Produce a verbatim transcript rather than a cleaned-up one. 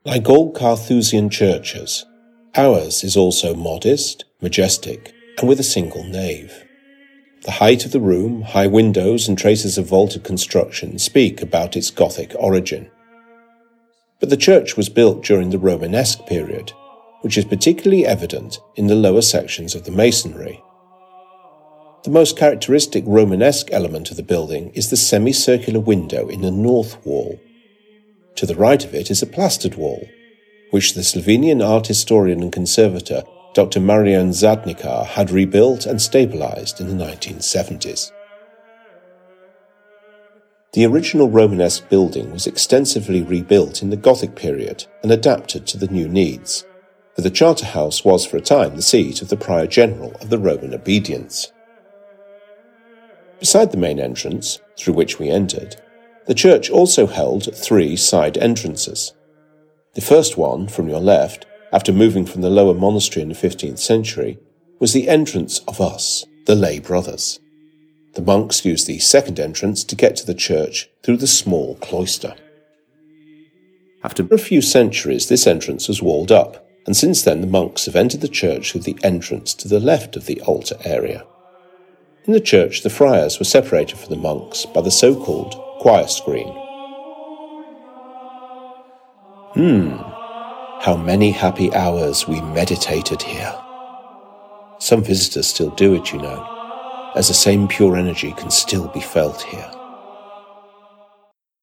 Like all Carthusian churches, ours is also modest, majestic, and with a single nave. The height of the room, high windows, and traces of vaulted construction speak about its Gothic origin. But the church was built during the Romanesque period, which is particularly evident in the lower sections of the masonry. The most characteristic Romanesque element of the building is the semicircular window in the north wall. To the right of it is a plastered wall, which the Slovenian art historian and conservator Doctor Marian Zadnikar had rebuilt and stabilized in the nineteen seventies. The original Romanesque building was extensively rebuilt in the Gothic period and adapted to the new needs, but the Charter House was for a time the seat of the Prior General of the Roman obedience. Beside the main entrance, through which we entered, the church also held three side entrances. The first one, from your left, after moving from the lower monastery in the fifteenth century, was the entrance of us, the lay brothers. The monks used the second entrance to get to the church through the small cloister. After a few centuries, this entrance was walled up, and since then the monks have entered the church through the entrance to the left of the altar area. In the church, the friars were separated from the monks by the so-called choir screen. Hmm, how many happy hours we meditated here. Some visitors still do it, you know, as the same pure energy can still be felt here.